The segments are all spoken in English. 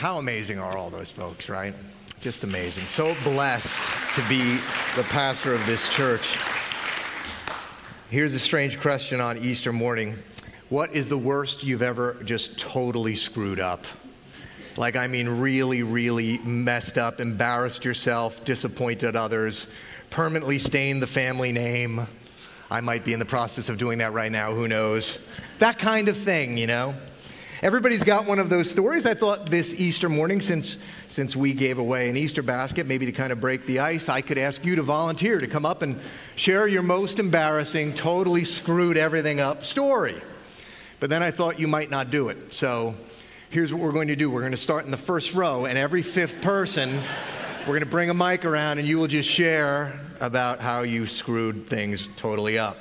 How amazing are all those folks, right? Just amazing. So blessed to be the pastor of this church. Here's a strange question on Easter morning. What is the worst you've ever just totally screwed up? Like, I mean, really, really messed up, embarrassed yourself, disappointed others, permanently stained the family name. I might be in the process of doing that right now, who knows? That kind of thing, you know? Everybody's got one of those stories. I thought this Easter morning, since we gave away an Easter basket, maybe to kind of break the ice, I could ask you to volunteer to come up and share your most embarrassing, totally screwed everything up story. But then I thought you might not do it. So here's what we're going to do. We're going to start in the first row, and every fifth person, we're going to bring a mic around, and you will just share about how you screwed things totally up.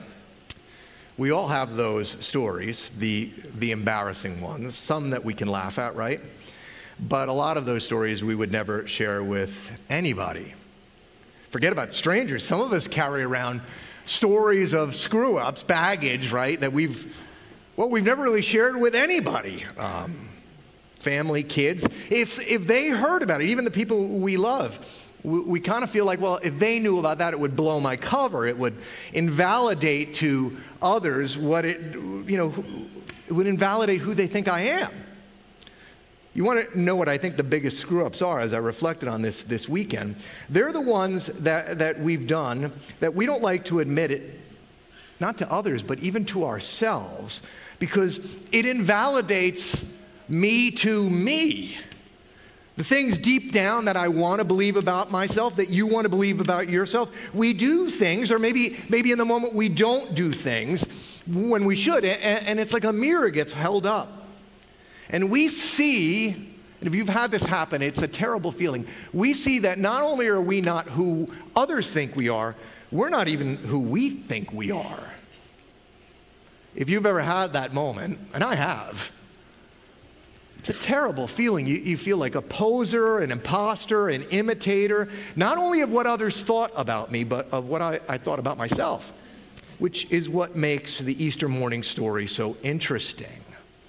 We all have those stories, the embarrassing ones, some that we can laugh at, right? But a lot of those stories we would never share with anybody. Forget about strangers. Some of us carry around stories of screw-ups, baggage, right, that we've never really shared with anybody. Family, kids. If they heard about it, even the people we love, we kind of feel like, well, if they knew about that, it would blow my cover. It would invalidate to others it would invalidate who they think I am. You want to know what I think the biggest screw-ups are as I reflected on this weekend? They're the ones that we've done that we don't like to admit it, not to others, but even to ourselves, because it invalidates me to me. The things deep down that I want to believe about myself, that you want to believe about yourself, we do things, or maybe in the moment we don't do things when we should, and it's like a mirror gets held up. And we see, and if you've had this happen, it's a terrible feeling. We see that not only are we not who others think we are, we're not even who we think we are. If you've ever had that moment, and I have, it's a terrible feeling. You feel like a poser, an imposter, an imitator, not only of what others thought about me, but of what I thought about myself, which is what makes the Easter morning story so interesting,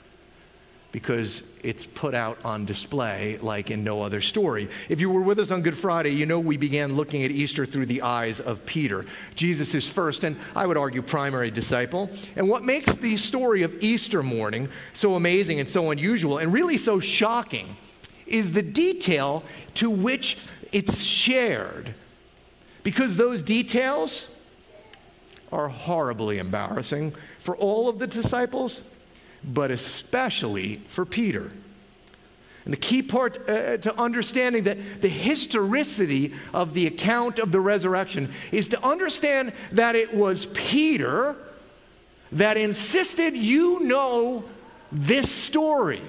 because it's put out on display like in no other story. If you were with us on Good Friday, you know we began looking at Easter through the eyes of Peter, Jesus' first and I would argue primary disciple. And what makes the story of Easter morning so amazing and so unusual and really so shocking is the detail to which it's shared. Because those details are horribly embarrassing for all of the disciples, but especially for Peter. And the key part to understanding that the historicity of the account of the resurrection is to understand that it was Peter that insisted you know this story,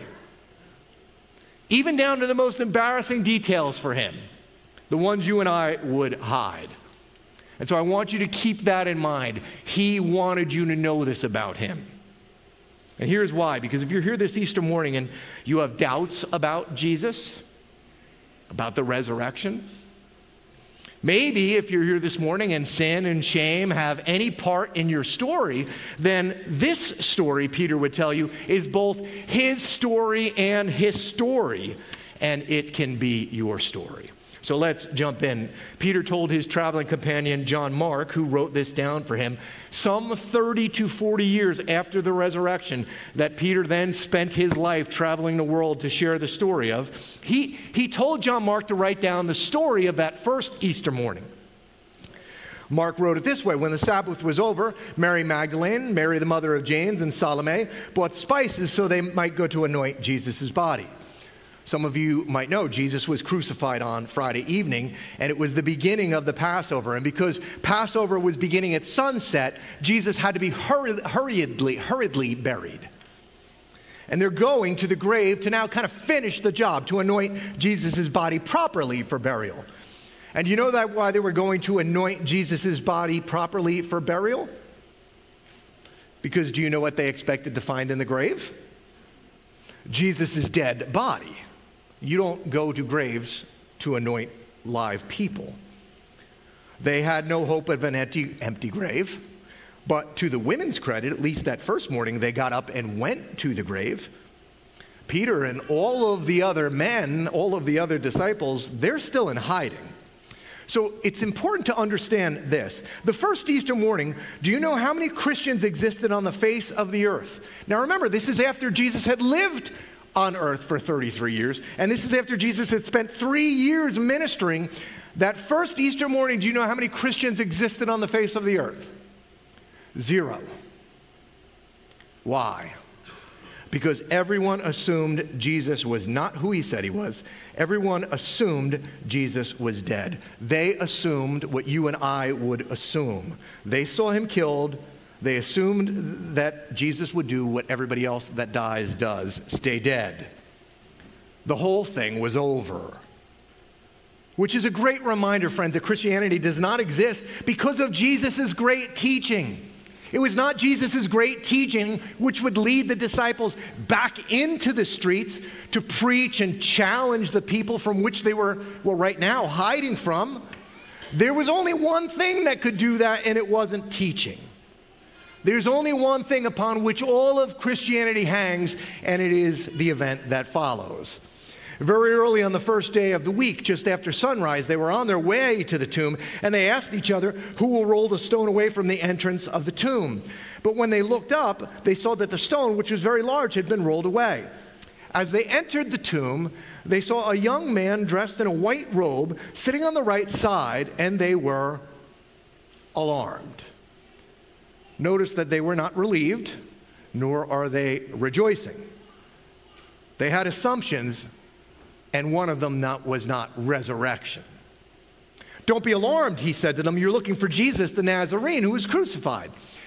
even down to the most embarrassing details for him, the ones you and I would hide. And so I want you to keep that in mind. He wanted you to know this about him. And here's why. Because if you're here this Easter morning and you have doubts about Jesus, about the resurrection, maybe if you're here this morning and sin and shame have any part in your story, then this story, Peter would tell you, is both his story and his story, and it can be your story. So let's jump in. Peter told his traveling companion, John Mark, who wrote this down for him, some 30 to 40 years after the resurrection that Peter then spent his life traveling the world to share the story of. He told John Mark to write down the story of that first Easter morning. Mark wrote it this way: when the Sabbath was over, Mary Magdalene, Mary the mother of James, and Salome bought spices so they might go to anoint Jesus' body. Some of you might know Jesus was crucified on Friday evening, and it was the beginning of the Passover. And because Passover was beginning at sunset, Jesus had to be hurriedly buried. And they're going to the grave to now kind of finish the job, to anoint Jesus' body properly for burial. And you know that why they were going to anoint Jesus' body properly for burial? Because do you know what they expected to find in the grave? Jesus' dead body. You don't go to graves to anoint live people. They had no hope of an empty grave. But to the women's credit, at least that first morning, they got up and went to the grave. Peter and all of the other men, all of the other disciples, they're still in hiding. So it's important to understand this. The first Easter morning, do you know how many Christians existed on the face of the earth? Now remember, this is after Jesus had lived on earth for 33 years, and this is after Jesus had spent 3 years ministering. That first Easter morning, do you know how many Christians existed on the face of the earth? 0. Why? Because everyone assumed Jesus was not who he said he was. Everyone assumed Jesus was dead. They assumed what you and I would assume. They saw him killed. They assumed that Jesus would do what everybody else that dies does, stay dead. The whole thing was over. Which is a great reminder, friends, that Christianity does not exist because of Jesus' great teaching. It was not Jesus' great teaching which would lead the disciples back into the streets to preach and challenge the people from which they were, well, right now, hiding from. There was only one thing that could do that, and it wasn't teaching. There's only one thing upon which all of Christianity hangs, and it is the event that follows. Very early on the first day of the week, just after sunrise, they were on their way to the tomb, and they asked each other, who will roll the stone away from the entrance of the tomb? But when they looked up, they saw that the stone, which was very large, had been rolled away. As they entered the tomb, they saw a young man dressed in a white robe sitting on the right side, and they were alarmed. Notice that they were not relieved, nor are they rejoicing. They had assumptions, and one of them was not resurrection. Don't be alarmed, he said to them. You're looking for Jesus, the Nazarene, who was crucified.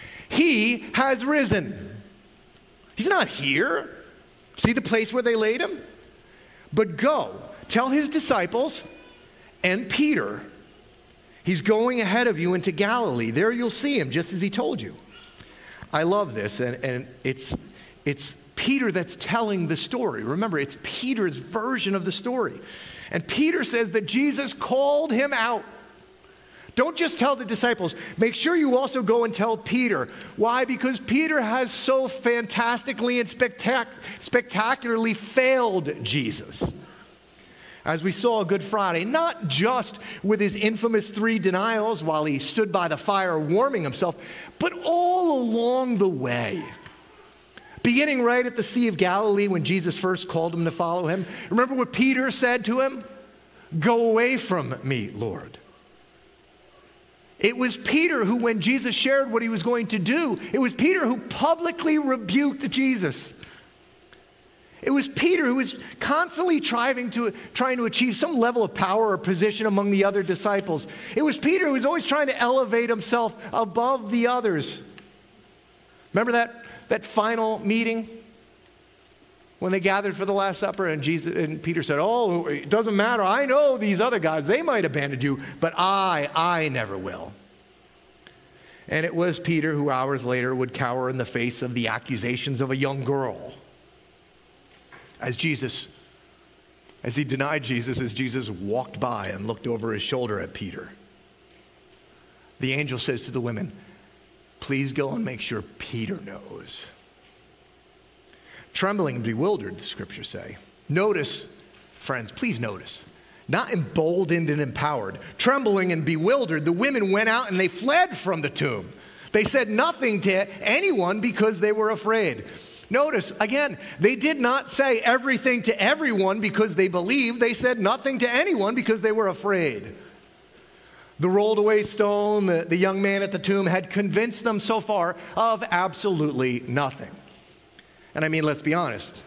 He has risen. He's not here. See the place where they laid him? But go, tell his disciples and Peter, he's going ahead of you into Galilee. There you'll see him, just as he told you. I love this, and it's Peter that's telling the story. Remember, it's Peter's version of the story. And Peter says that Jesus called him out. Don't just tell the disciples. Make sure you also go and tell Peter. Why? Because Peter has so fantastically and spectacularly failed Jesus. As we saw Good Friday, not just with his infamous 3 denials while he stood by the fire warming himself, but all along the way. Beginning right at the Sea of Galilee when Jesus first called him to follow him. Remember what Peter said to him? Go away from me, Lord. It was Peter who, when Jesus shared what he was going to do, it was Peter who publicly rebuked Jesus. It was Peter who was constantly trying to achieve some level of power or position among the other disciples. It was Peter who was always trying to elevate himself above the others. Remember that final meeting when they gathered for the Last Supper, and Peter said, oh, it doesn't matter. I know these other guys, they might abandon you, but I never will. And it was Peter who hours later would cower in the face of the accusations of a young girl. As he denied Jesus, as Jesus walked by and looked over his shoulder at Peter, the angel says to the women, please go and make sure Peter knows. Trembling and bewildered, the scriptures say. Notice, friends, please notice. Not emboldened and empowered. Trembling and bewildered, the women went out and they fled from the tomb. They said nothing to anyone because they were afraid. Notice, again, they did not say everything to everyone because they believed. They said nothing to anyone because they were afraid. The rolled away stone, the young man at the tomb had convinced them so far of absolutely nothing. And I mean, let's be honest.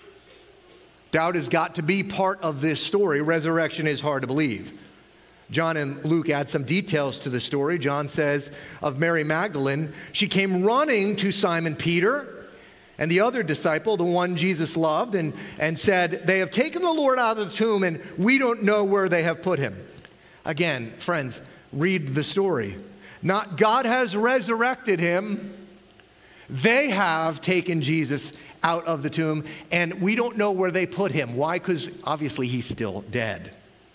Doubt has got to be part of this story. Resurrection is hard to believe. John and Luke add some details to the story. John says of Mary Magdalene, she came running to Simon Peter and the other disciple, the one Jesus loved, and said, they have taken the Lord out of the tomb and we don't know where they have put him. Again, friends, read the story. Not God has resurrected him. They have taken Jesus out of the tomb, and we don't know where they put him. Why? Because obviously he's still dead.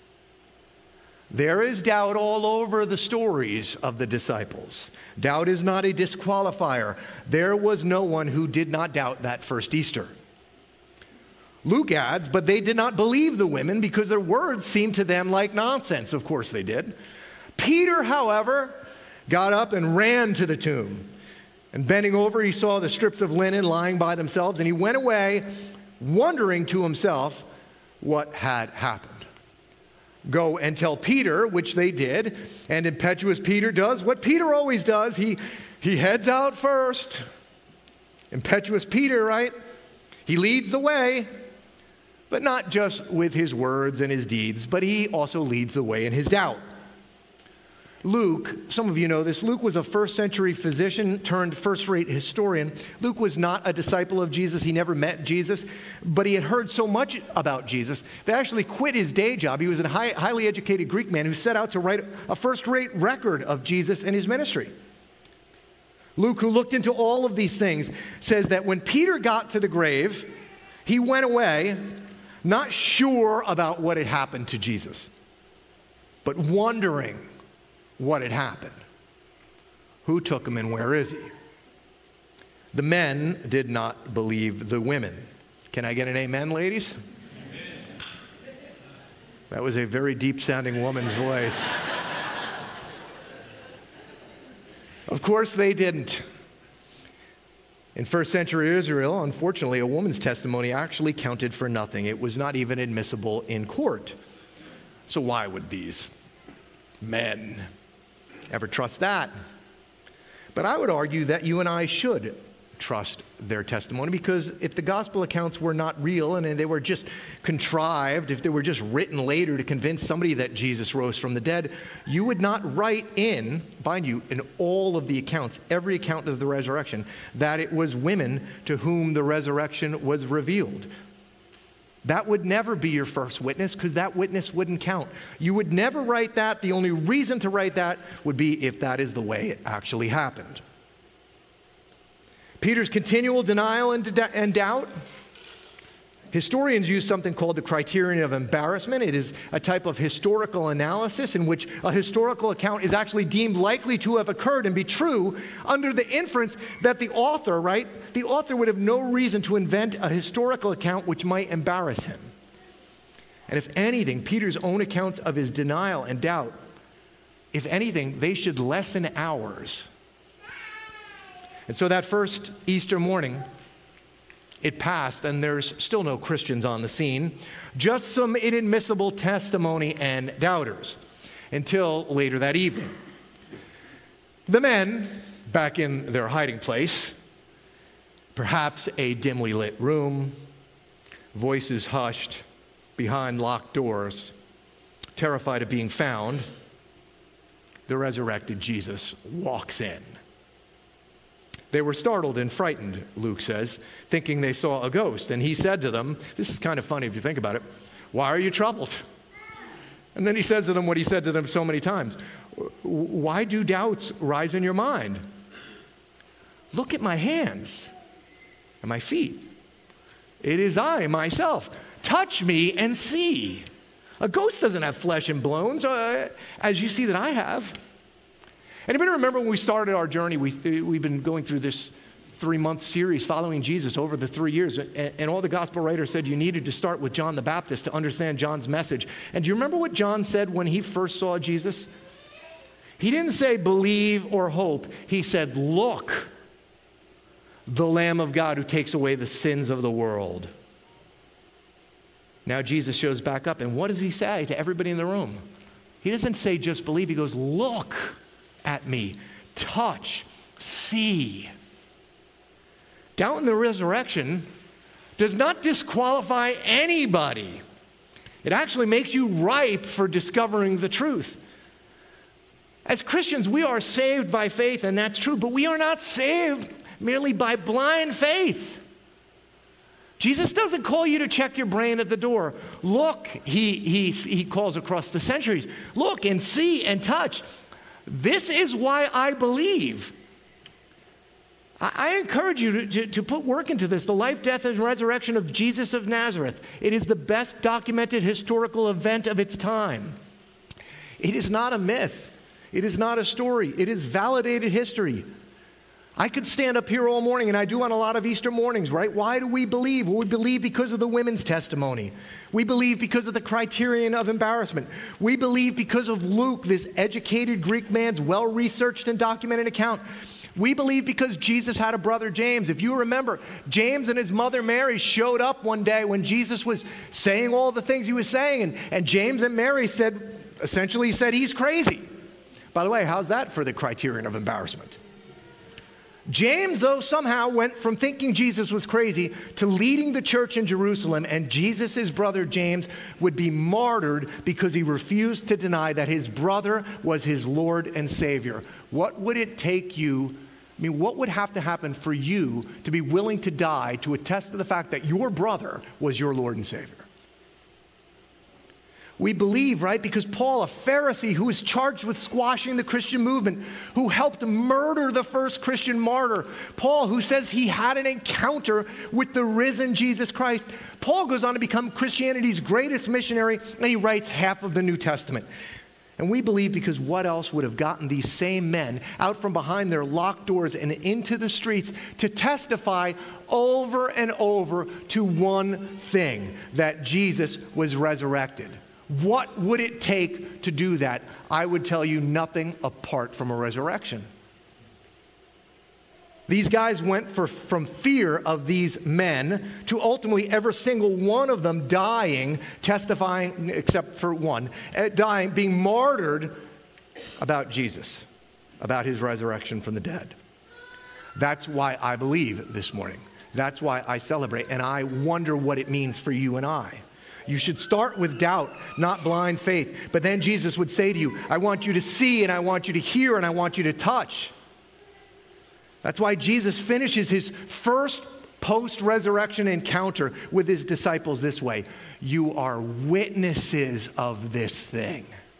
There is doubt all over the stories of the disciples. Doubt is not a disqualifier. There was no one who did not doubt that first Easter. Luke adds, but they did not believe the women because their words seemed to them like nonsense. Of course they did. Peter, however, got up and ran to the tomb. And bending over, he saw the strips of linen lying by themselves, and he went away wondering to himself what had happened. Go and tell Peter, which they did, and impetuous Peter does what Peter always does. He heads out first. Impetuous Peter, right? He leads the way. But not just with his words and his deeds, but he also leads the way in his doubt. Luke, some of you know this, Luke was a first century physician turned first-rate historian. Luke was not a disciple of Jesus. He never met Jesus, but he had heard so much about Jesus that he actually quit his day job. He was a highly educated Greek man who set out to write a first-rate record of Jesus and his ministry. Luke, who looked into all of these things, says that when Peter got to the grave, he went away not sure about what had happened to Jesus, but wondering what had happened. Who took him and where is he? The men did not believe the women. Can I get an amen, ladies? Amen. That was a very deep-sounding woman's voice. Of course they didn't. In first century Israel, unfortunately, a woman's testimony actually counted for nothing. It was not even admissible in court. So why would these men ever trust that? But I would argue that you and I should trust their testimony, because if the gospel accounts were not real and they were just contrived, if they were just written later to convince somebody that Jesus rose from the dead, you would not write in, mind you, in all of the accounts, every account of the resurrection, that it was women to whom the resurrection was revealed. That would never be your first witness, because that witness wouldn't count. You would never write that. The only reason to write that would be if that is the way it actually happened. Peter's continual denial and doubt. Historians use something called the criterion of embarrassment. It is a type of historical analysis in which a historical account is actually deemed likely to have occurred and be true under the inference that the author, right? The author would have no reason to invent a historical account which might embarrass him. And if anything, Peter's own accounts of his denial and doubt, if anything, they should lessen ours. And so that first Easter morning, it passed, and there's still no Christians on the scene, just some inadmissible testimony and doubters, until later that evening. The men, back in their hiding place, perhaps a dimly lit room, voices hushed behind locked doors, terrified of being found, the resurrected Jesus walks in. They were startled and frightened, Luke says, thinking they saw a ghost. And he said to them, this is kind of funny if you think about it, why are you troubled? And then he says to them what he said to them so many times. Why do doubts rise in your mind? Look at my hands and my feet. It is I, myself. Touch me and see. A ghost doesn't have flesh and bones, as you see that I have. Anybody remember when we started our journey? We've been going through this 3-month series following Jesus over the 3 years, and all the gospel writers said you needed to start with John the Baptist to understand John's message. And do you remember what John said when he first saw Jesus? He didn't say believe or hope. He said, look, the Lamb of God who takes away the sins of the world. Now Jesus shows back up, and what does he say to everybody in the room? He doesn't say just believe. He goes, look at me, touch, see. Doubt in the resurrection does not disqualify anybody. It actually makes you ripe for discovering the truth. As Christians, we are saved by faith, and that's true, but we are not saved merely by blind faith. Jesus doesn't call you to check your brain at the door. Look, he calls across the centuries. Look and see and touch. This is why I believe. I encourage you to put work into this, the life, death, and resurrection of Jesus of Nazareth. It is the best documented historical event of its time. It is not a myth. It is not a story. It is validated history. I could stand up here all morning, and I do on a lot of Easter mornings, right? Why do we believe? Well, we believe because of the women's testimony. We believe because of the criterion of embarrassment. We believe because of Luke, this educated Greek man's well-researched and documented account. We believe because Jesus had a brother, James. If you remember, James and his mother Mary showed up one day when Jesus was saying all the things he was saying, and James and Mary essentially said he's crazy. By the way, how's that for the criterion of embarrassment? James, though, somehow went from thinking Jesus was crazy to leading the church in Jerusalem, and Jesus' brother James would be martyred because he refused to deny that his brother was his Lord and Savior. What would it take you? What would have to happen for you to be willing to die to attest to the fact that your brother was your Lord and Savior? We believe, right, because Paul, a Pharisee who was charged with squashing the Christian movement, who helped murder the first Christian martyr, Paul, who says he had an encounter with the risen Jesus Christ, Paul goes on to become Christianity's greatest missionary, and he writes half of the New Testament. And we believe because what else would have gotten these same men out from behind their locked doors and into the streets to testify over and over to one thing, that Jesus was resurrected? What would it take to do that? I would tell you nothing apart from a resurrection. These guys went from fear of these men to ultimately every single one of them dying, testifying, except for one, dying, being martyred about Jesus, about his resurrection from the dead. That's why I believe this morning. That's why I celebrate. And I wonder what it means for you and I. You should start with doubt, not blind faith. But then Jesus would say to you, I want you to see, and I want you to hear, and I want you to touch. That's why Jesus finishes his first post-resurrection encounter with his disciples this way. You are witnesses of this thing.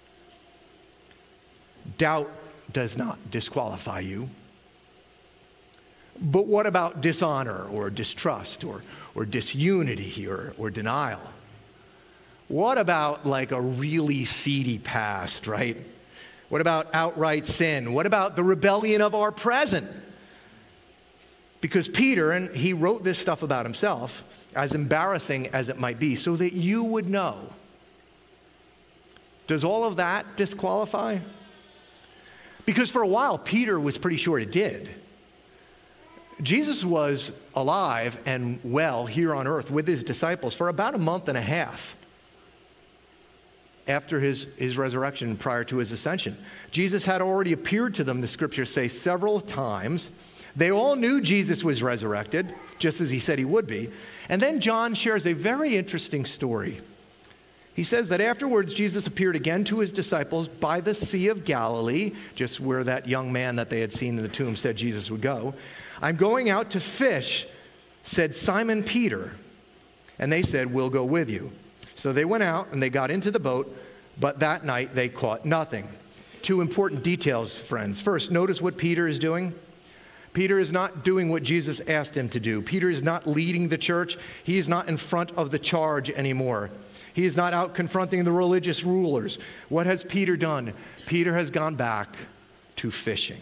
Doubt does not disqualify you. But what about dishonor or distrust or disunity or denial? What about like a really seedy past, right? What about outright sin? What about the rebellion of our present? Because Peter, and he wrote this stuff about himself, as embarrassing as it might be, so that you would know. Does all of that disqualify? Because for a while, Peter was pretty sure it did. Jesus was alive and well here on earth with his disciples for about a month and a half after his resurrection, prior to his ascension. Jesus had already appeared to them, the scriptures say, several times. They all knew Jesus was resurrected, just as he said he would be. And then John shares a very interesting story. He says that afterwards, Jesus appeared again to his disciples by the Sea of Galilee, just where that young man that they had seen in the tomb said Jesus would go. I'm going out to fish, said Simon Peter. And they said, we'll go with you. So they went out and they got into the boat, but that night they caught nothing. Two important details, friends. First, notice what Peter is doing. Peter is not doing what Jesus asked him to do. Peter is not leading the church. He is not in front of the charge anymore. He is not out confronting the religious rulers. What has Peter done? Peter has gone back to fishing.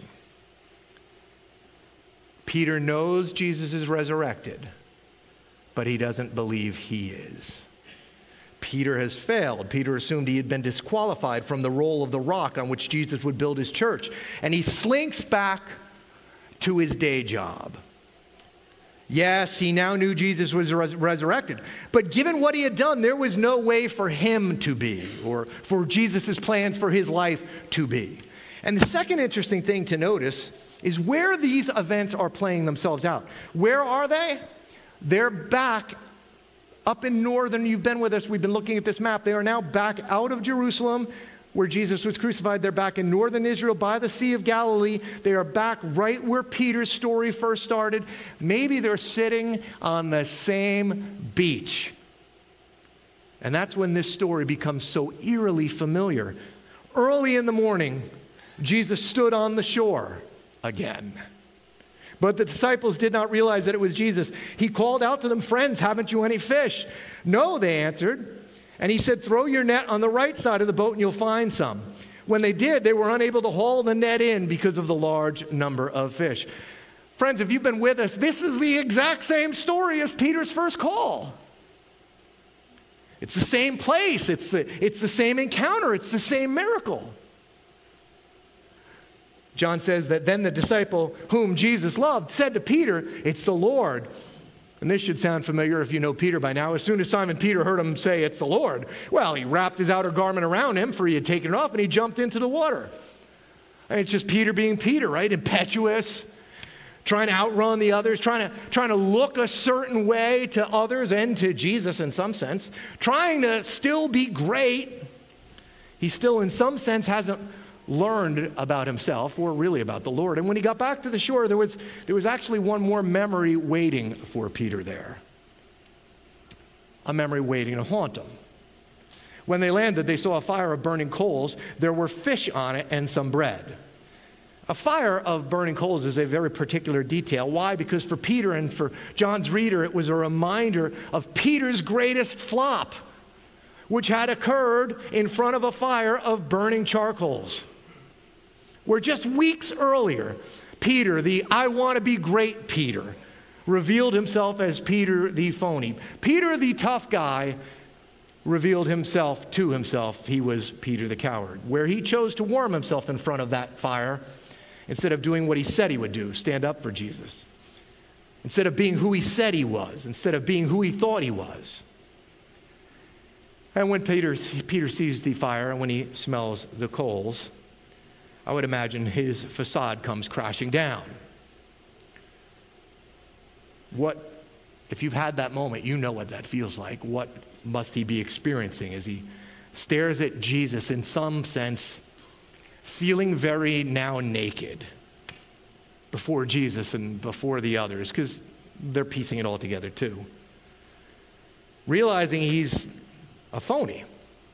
Peter knows Jesus is resurrected, but he doesn't believe he is. Peter has failed. Peter assumed he had been disqualified from the role of the rock on which Jesus would build his church. And he slinks back to his day job. Yes, he now knew Jesus was resurrected. But given what he had done, there was no way for him to be, or for Jesus' plans for his life to be. And the second interesting thing to notice is where these events are playing themselves out. Where are they? They're back up in northern, you've been with us, we've been looking at this map. They are now back out of Jerusalem, where Jesus was crucified. They're back in northern Israel by the Sea of Galilee. They are back right where Peter's story first started. Maybe they're sitting on the same beach. And that's when this story becomes so eerily familiar. Early in the morning, Jesus stood on the shore again. But the disciples did not realize that it was Jesus. He called out to them, friends, haven't you any fish? No, they answered. And he said, throw your net on the right side of the boat and you'll find some. When they did, they were unable to haul the net in because of the large number of fish. Friends, if you've been with us, this is the exact same story as Peter's first call. It's the same place. It's the same encounter. It's the same miracle. John says that then the disciple whom Jesus loved said to Peter, "It's the Lord." And this should sound familiar if you know Peter by now. As soon as Simon Peter heard him say, "It's the Lord," well, he wrapped his outer garment around him, for he had taken it off, and he jumped into the water. And it's just Peter being Peter, right? Impetuous, trying to outrun the others, trying to look a certain way to others and to Jesus in some sense, trying to still be great. He still, in some sense, hasn't learned about himself or really about the Lord. And when he got back to the shore, there was actually one more memory waiting for Peter there. A memory waiting to haunt him. When they landed, they saw a fire of burning coals. There were fish on it and some bread. A fire of burning coals is a very particular detail. Why? Because for Peter and for John's reader, it was a reminder of Peter's greatest flop, which had occurred in front of a fire of burning charcoals, where just weeks earlier, Peter, the "I want to be great" Peter, revealed himself as Peter the phony. Peter the tough guy revealed himself to himself. He was Peter the coward, where he chose to warm himself in front of that fire instead of doing what he said he would do, stand up for Jesus. Instead of being who he said he was, instead of being who he thought he was. And when Peter sees the fire and when he smells the coals, I would imagine his facade comes crashing down. If you've had that moment, you know what that feels like. What must he be experiencing as he stares at Jesus, in some sense, feeling very now naked before Jesus and before the others, because they're piecing it all together too. Realizing he's a phony.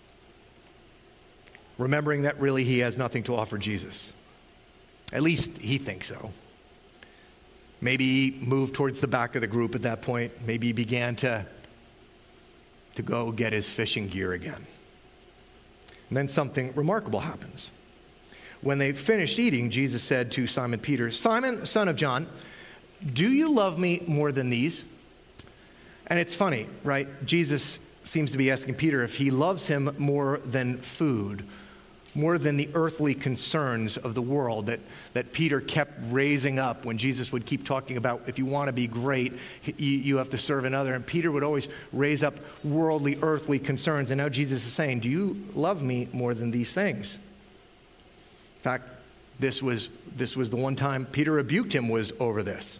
Remembering that really he has nothing to offer Jesus. At least he thinks so. Maybe he moved towards the back of the group at that point. Maybe he began to go get his fishing gear again. And then something remarkable happens. When they finished eating, Jesus said to Simon Peter, "Simon, son of John, do you love me more than these?" And it's funny, right? Jesus seems to be asking Peter if he loves him more than food, more than the earthly concerns of the world that Peter kept raising up when Jesus would keep talking about, if you want to be great, you have to serve another. And Peter would always raise up worldly, earthly concerns. And now Jesus is saying, do you love me more than these things? In fact, this was the one time Peter rebuked him was over this.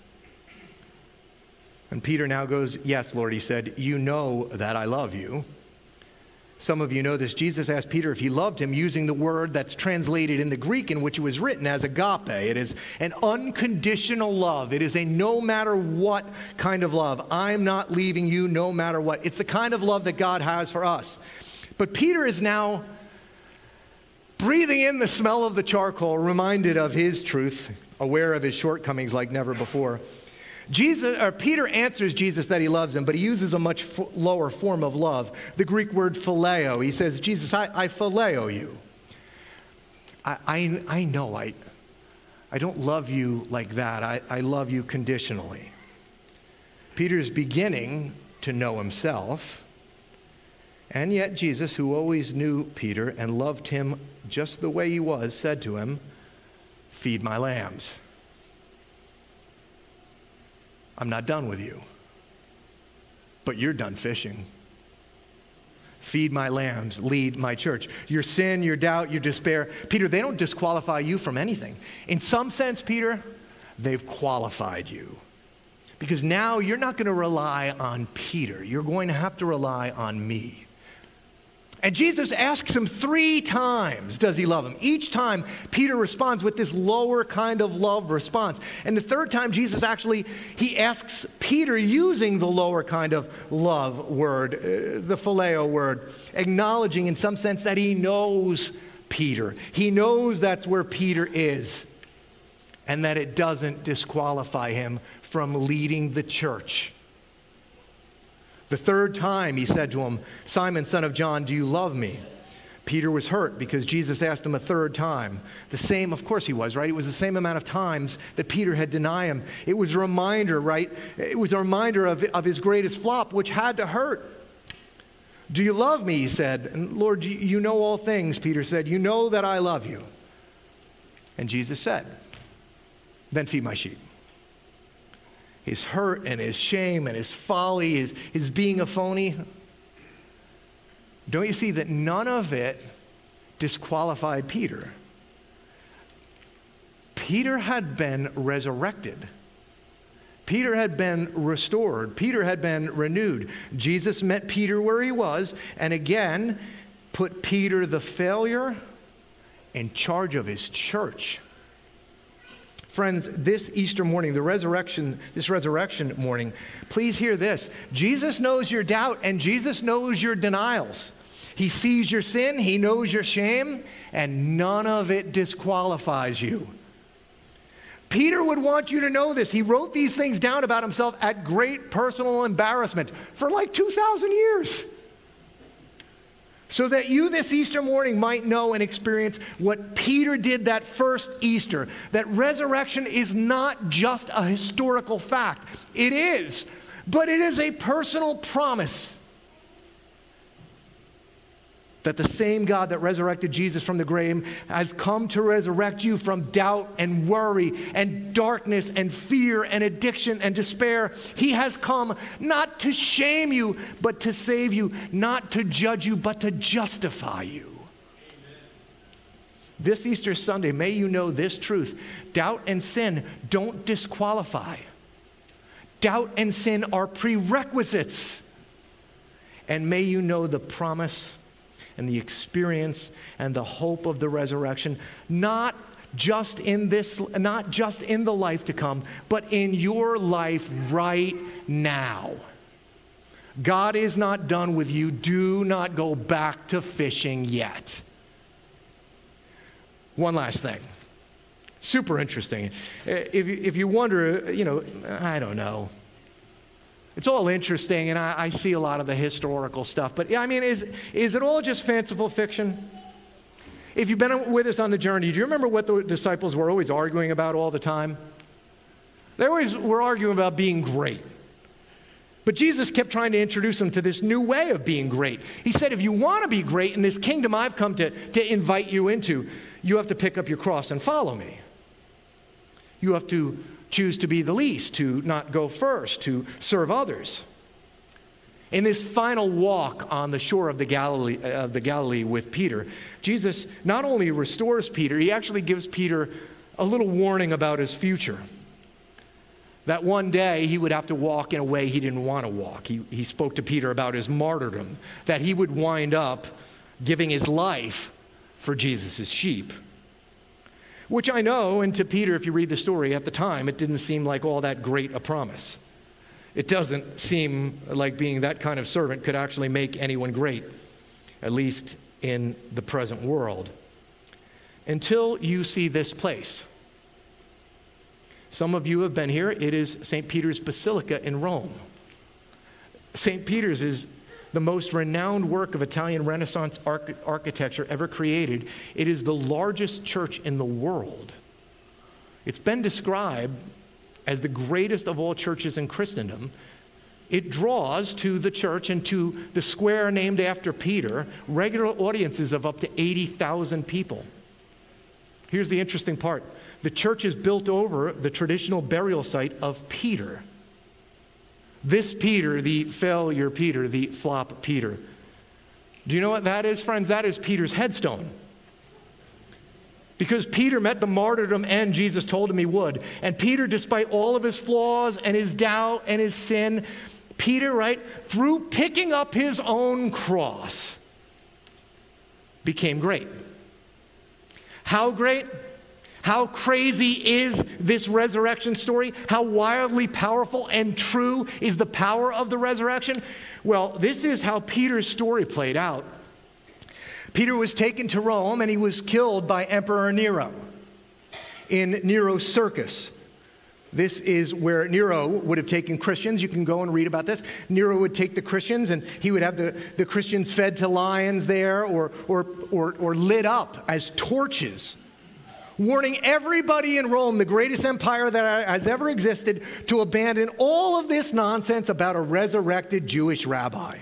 And Peter now goes, "Yes, Lord," he said, "you know that I love you." Some of you know this. Jesus asked Peter if he loved him using the word that's translated in the Greek in which it was written as agape. It is an unconditional love. It is a no matter what kind of love. I'm not leaving you no matter what. It's the kind of love that God has for us. But Peter is now breathing in the smell of the charcoal, reminded of his truth, aware of his shortcomings like never before. Peter answers Jesus that he loves him, but he uses a much lower form of love, the Greek word phileo. He says, "Jesus, I phileo you. I know I don't love you like that. I love you conditionally." Peter's beginning to know himself, and yet Jesus, who always knew Peter and loved him just the way he was, said to him, "Feed my lambs. I'm not done with you, but you're done fishing. Feed my lambs, lead my church." Your sin, your doubt, your despair, Peter, they don't disqualify you from anything. In some sense, Peter, they've qualified you. Because now you're not going to rely on Peter. You're going to have to rely on me. And Jesus asks him 3 times, does he love him? Each time, Peter responds with this lower kind of love response. And the 3rd time, Jesus he asks Peter using the lower kind of love word, the phileo word, acknowledging in some sense that he knows Peter. He knows that's where Peter is, and that it doesn't disqualify him from leading the church. The 3rd time he said to him, "Simon, son of John, do you love me?" Peter was hurt because Jesus asked him a third time. The same, of course he was, right? It was the same amount of times that Peter had denied him. It was a reminder, right? It was a reminder of his greatest flop, which had to hurt. Do you love me, he said. And Lord, you know all things, Peter said. You know that I love you. And Jesus said, then feed my sheep. His hurt and his shame and his folly, his being a phony, don't you see that none of it disqualified Peter? Peter had been resurrected. Peter had been restored. Peter had been renewed. Jesus met Peter where he was, and again, put Peter, the failure, in charge of his church. Friends, this Easter morning, this resurrection morning, please hear this. Jesus knows your doubt and Jesus knows your denials. He sees your sin, he knows your shame, and none of it disqualifies you. Peter would want you to know this. He wrote these things down about himself at great personal embarrassment for like 2,000 years. So that you this Easter morning might know and experience what Peter did that first Easter. That resurrection is not just a historical fact. It is, but it is a personal promise. That the same God that resurrected Jesus from the grave has come to resurrect you from doubt and worry and darkness and fear and addiction and despair. He has come not to shame you, but to save you, not to judge you, but to justify you. Amen. This Easter Sunday, may you know this truth. Doubt and sin don't disqualify. Doubt and sin are prerequisites. And may you know the promise and the experience and the hope of the resurrection, not just in the life to come, but in your life right now. God is not done with you. Do not go back to fishing yet. One last thing. Super interesting. If you wonder, I don't know. It's all interesting, and I see a lot of the historical stuff. But, is it all just fanciful fiction? If you've been with us on the journey, do you remember what the disciples were always arguing about all the time? They always were arguing about being great. But Jesus kept trying to introduce them to this new way of being great. He said, if you want to be great in this kingdom I've come to invite you into, you have to pick up your cross and follow me. You have to choose to be the least, to not go first, to serve others. In this final walk on the shore of the Galilee with Peter, Jesus not only restores Peter, he actually gives Peter a little warning about his future. That one day he would have to walk in a way he didn't want to walk. He spoke to Peter about his martyrdom, that he would wind up giving his life for Jesus' sheep. Which I know, and to Peter, if you read the story at the time, it didn't seem like all that great a promise. It doesn't seem like being that kind of servant could actually make anyone great, at least in the present world. Until you see this place. Some of you have been here. It is St. Peter's Basilica in Rome. St. Peter's is the most renowned work of Italian Renaissance architecture ever created. It is the largest church in the world. It's been described as the greatest of all churches in Christendom. It draws to the church and to the square named after Peter regular audiences of up to 80,000 people. Here's the interesting part. The church is built over the traditional burial site of Peter. This Peter, the failure Peter, the flop Peter. Do you know what that is, friends? That is Peter's headstone. Because Peter met the martyrdom end Jesus told him he would. And Peter, despite all of his flaws and his doubt and his sin, Peter, right, through picking up his own cross, became great. How great? How crazy is this resurrection story? How wildly powerful and true is the power of the resurrection? Well, this is how Peter's story played out. Peter was taken to Rome and he was killed by Emperor Nero in Nero's circus. This is where Nero would have taken Christians. You can go and read about this. Nero would take the Christians, and he would have the Christians fed to lions there or lit up as torches, warning everybody in Rome, the greatest empire that has ever existed, to abandon all of this nonsense about a resurrected Jewish rabbi.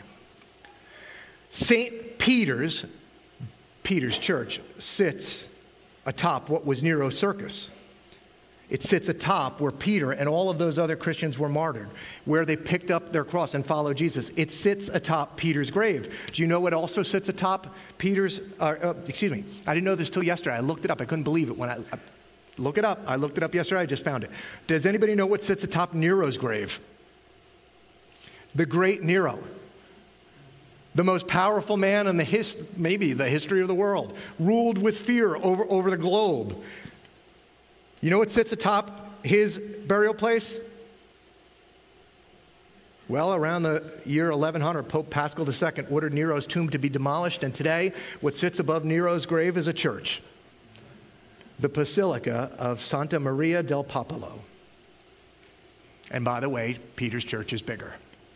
St. Peter's church sits atop what was Nero's circus. It sits atop where Peter and all of those other Christians were martyred, where they picked up their cross and followed Jesus. It sits atop Peter's grave. Do you know what also sits atop Peter's, I didn't know this till yesterday. I looked it up. I couldn't believe it when I look it up. I looked it up yesterday. I just found it. Does anybody know what sits atop Nero's grave? The great Nero. The most powerful man in maybe the history of the world, ruled with fear over the globe. You know what sits atop his burial place? Well, around the year 1100, Pope Paschal II ordered Nero's tomb to be demolished, and today what sits above Nero's grave is a church, the Basilica of Santa Maria del Popolo. And by the way, Peter's church is bigger.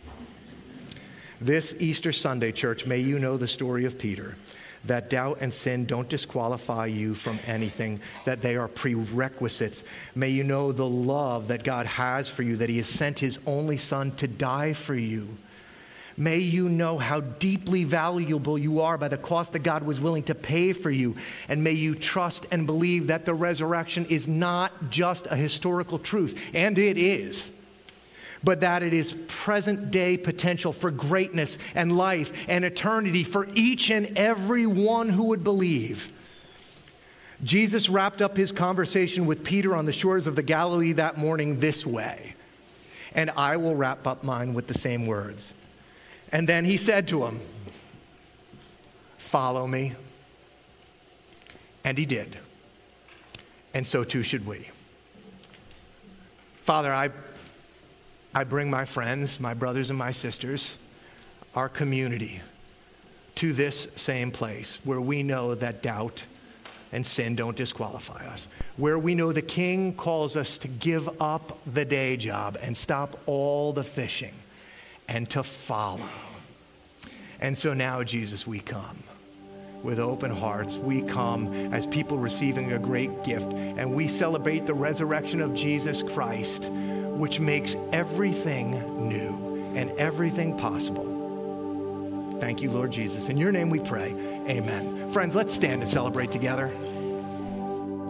This Easter Sunday, church, may you know the story of Peter, that doubt and sin don't disqualify you from anything, that they are prerequisites. May you know the love that God has for you, that he has sent his only son to die for you. May you know how deeply valuable you are by the cost that God was willing to pay for you. And may you trust and believe that the resurrection is not just a historical truth, and it is, but that it is present-day potential for greatness and life and eternity for each and every one who would believe. Jesus wrapped up his conversation with Peter on the shores of the Galilee that morning this way, and I will wrap up mine with the same words. And then he said to him, "Follow me." And he did. And so too should we. Father, I bring my friends, my brothers and my sisters, our community, to this same place where we know that doubt and sin don't disqualify us, where we know the King calls us to give up the day job and stop all the fishing and to follow. And so now, Jesus, we come with open hearts. We come as people receiving a great gift, and we celebrate the resurrection of Jesus Christ, which makes everything new and everything possible. Thank you, Lord Jesus. In your name we pray. Amen. Friends, let's stand and celebrate together.